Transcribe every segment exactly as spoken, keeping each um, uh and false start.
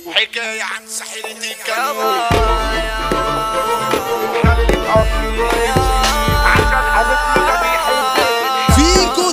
حكاية عن سحرة الجنوب خلت أخي عشان قالت له ده بيحبني فيكو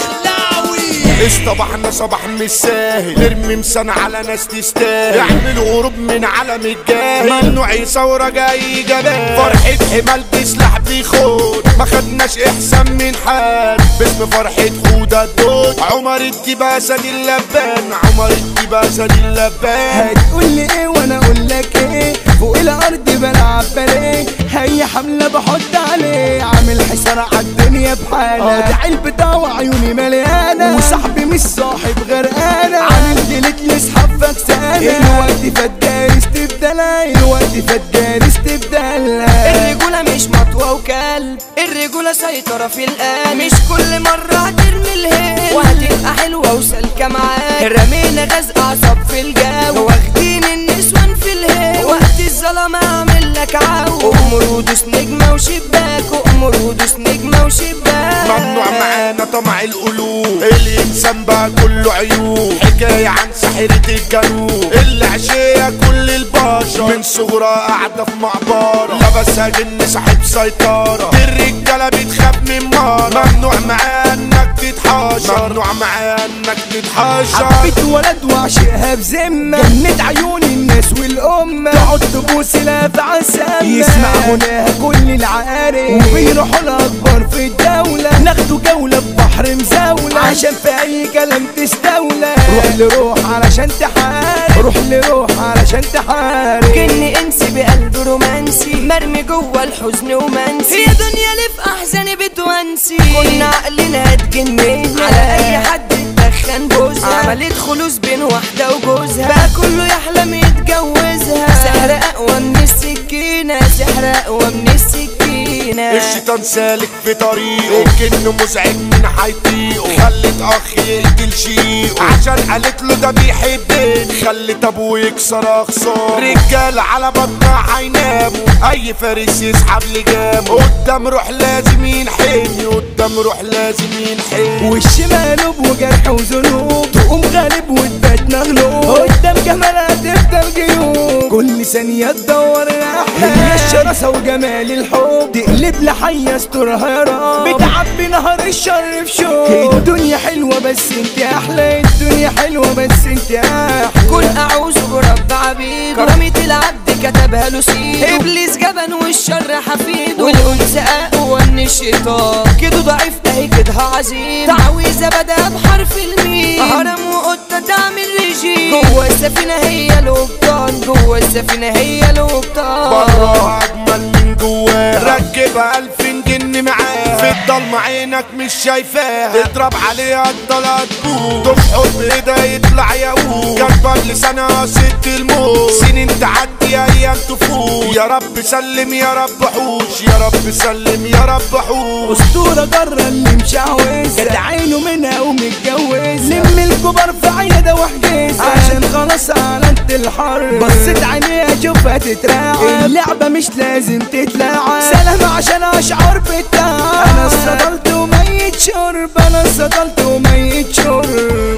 الدخلاوي. اصطبحنا صباح مش ساهل نرمي مسانة على ناس تستاهل يعملوا غروب من عالم الجاهل ممنوع ثورة جاي جبال فرحة حمال بسلاح بيخوض ما خدناش احسن من حد باسم فرحة خودة الدود عمر الدبا سدي اللبان عمر الدبا سدي اللبان. هتقول لي ايه وانا اقول لك ايه فوق الارض بلعب باليه هي حملة بحط عليه عامل حسارة عالدنيا بحالة ده علبة وعيوني مليانة وصاحبي مش صاحب غرقانة عامل ديليت لصحاب فكسانة الوقت فات جاري استبدالها الوقت فات جاري استبدالها. الرجولة مش مطوة وكلب الرجولة سيطرة في القلب مش كل مرة هترمي الهيل وهتبقى حلوة وسالكة معاك رمينا غاز أعصاب في الجو واخدين النسوان في الهيل وقت الظلام أعمل لك عو أمر ودوس نجمة وشباك أمر ودوس نجمة وشباك. ممنوع معانا طمع القلوب الإنسان بقى كله عيوب حكاية عن سحرة الجنوب اللي عشية كل البشر من صغرها قاعدة في مقبرة لابسها جن صاحب سيطرة الرجالة بتخاف من مرة ممنوع معانا انك تتحاشر ممنوع معانا انك تتحاشر. حبيت ولد وعشقها بذمة جنت عيون الناس والأمة تقعد تبوس لها في عسامة يسمع غناها كل العقارب وبيروحوا الأكبر في الدولة ناخدوا جولة ببحر مزاولة عشان في أي كلام تستولى روح لروح علشان تحارب روح لروح علشان تحارب. كني انسي بقلب رومانسي مرمي جوه الحزن ومنسي يا دنيا ليه في احزاني بتونسي كنا عقلنا اتجننا على اي حد اتدخن جوزها عملت خلوص بين واحده وجوزها بقى كله يحلم يتجوزها سحر اقوى من السكينه سحر اقوى من السكينه. الشيطان سالك في طريقه كأنه مزعج من حيطيقه خلت اخ يقتل شيقه عشان قالت له ده بيحبني خلت ابوه يكسر اخصامه رجال على بطنها هيناموا اي فارس يسحب لجامه قدام روح لازم ينحني قدام روح لازم ينحني وش مقلوب وجرح وذنوب تقوم غالب وتبات مغلوب قدام جمالها تفضل جيوب كل ثانية تدور رحلة هي الشراسة وجمال الحب تقلب لحية استرها يا رب بتعبي نهر الشر في شوق الدنيا حلوة بس انت احلى الدنيا حلوة بس انت احلى كل اعوذ برب عبيد كرامة العبد كتبها له سيد ابليس جبن والشر حفيد والانثى اقوى من الشيطان كده ضعيف اهي كده عزيز تعويذه بدأ بحرف الميم هرم وقطه تعمل رجيم جوه السفينه هي القبطان جوه السفينه هي القبطان براها اجمل من جواها ركبها الفين جن معاها في الضلمه عينك مش شايفاها اضرب عليها الضلع تبوظ تفحط بايدها يطلع ياقوت كاتبه لسانها ست الموت سنين تعدي ايام تفوت يا رب سلم يا رب حوش يا رب سلم يا رب حوش. اسطورة جرة اللي مشعوذة جت عينه منها ومتجوزة لم الكبار في عيادة واحجزها عشان خلاص اعلنت الحرب بصيت عينيها اشوفها تتراعب اللعبة مش لازم تتلاعب سلام عشان اشعر بالتعب انا صدلت وميت شرب انا صدلت وميت شرب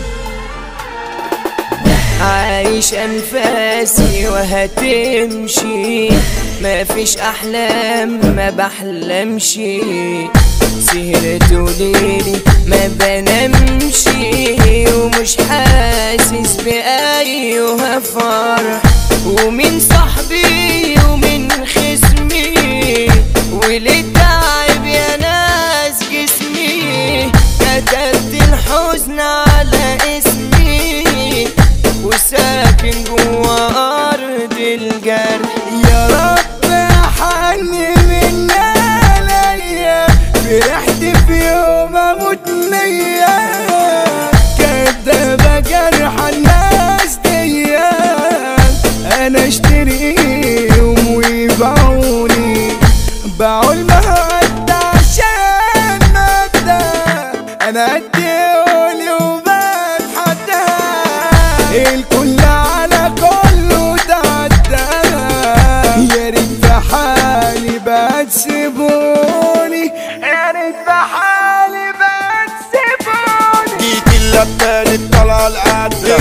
عايش انفاسي وهتمشي ما فيش احلام ما بحلمش سهرت وليلي ما بنامش ومش حاسس بايها فرح ومن صاحبي ومن خصمي وللتعب يا ناس جسمي كتبت الحزن على اسمي وساكن جوا أرض الجرح يا رب حني من عليا فرحت في يوم اموت نيا كدابة جرح الناس ديا انا اشتريهم ويبيعوني باعوا المهد عشان مبدأ انا اديهولي الكل على كله تعدى يا ريت في حالي بتسيبوني يا ريت في حالي بتسيبوني جيت اللبان الطلع القد تقدر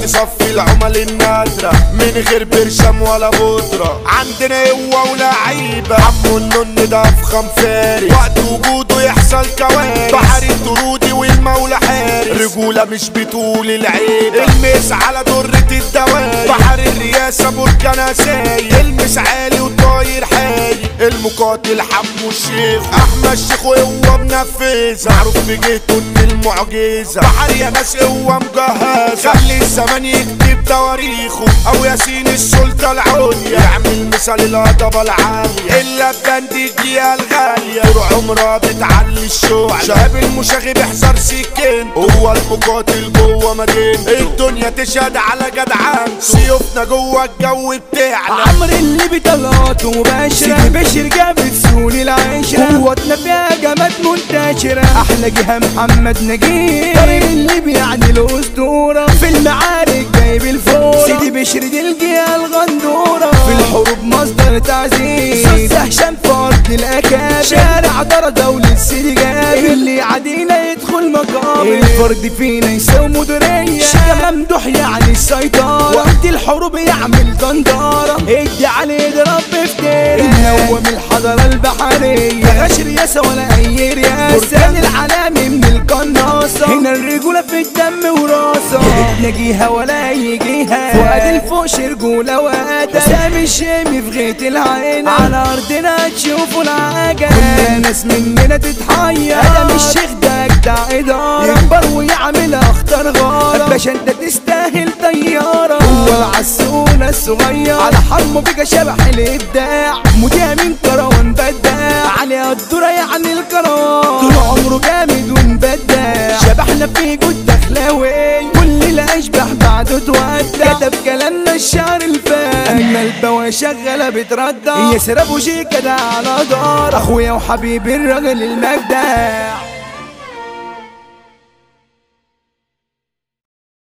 تصفي العمل النادرة من غير برشام ولا بودرة. عندنا قوة ولاعيبة عمو النن ده افخم فارس وقت وجوده يحصل كوارث. بحر الطرودي والمولى حارس رجولة مش بطول العيب. المس على درة الدوائر بحر الرياسة بركان سايق. المس عالي وطاير حايق المقاتل حمو الشيخ احمد الشيخ وهو منفذ معروف بجهته ان المعجزة. بحر يا ناس قوة مجهزة خلي الزمان يكتب تواريخه او ياسين السلطة العليا يعمل مثال الهضبة العالية الا ببندقية الغالية طول عمرها بتعلي الشوع. شباب المشاغب احذر سكين هو المقاتل جوه مدينته. الدنيا تشهد على جدعان سيوفنا جوه الجو بتاعنا. عمر اللي بطلاته مباشرة سيدي بشر جابت سول العشرة قوتنا فيها جماد منتشرة. احلى جهة محمد نجيب طريق اللي بيعني الاسطورة في المعارك جايب الفورة. سيدي بشر دي الجهة الغندورة في الحروب مصدر تعزيز. صوت هشام في ارض الاكابر شارع درجة وللسيدي جابر اللي عدينا يدخل مقابر. الفرد فينا يساوي مديرية شيخ ممدوح يعني السيطرة وقت الحروب يعمل دندارة. ادي عليه ضرب بفتيرة نوم الحضارة البحرية مفيهاش رياسة ولا اي رياسة. بركان العالمي من القناصة هنا الرجولة في الدم وراسة. نجيها ولا يجيها فؤاد الفوش رجولة وادم. سامي الشامي في غيط العين على ارضنا تشوفوا العجل. كل الناس مننا تتحير ادم الشيخ ده اجدع ادارة يكبر ويعمل اخطر غارة. باشا انت تستاهل طيارة هو العسولة الصغير على حرمه بيجا شبح الابداع. مذيع من كروان بداع علي الدورة يعني الكروان طول عمره جامد ونبداع. شبحنا في جود دخلاوي كل الاشباح بعده تودع. كتب كلامنا الشعر الفات اما البوا شغالة بتردع. ياسر ابو شيكة ده على دار اخويا وحبيبي الراجل المجدع.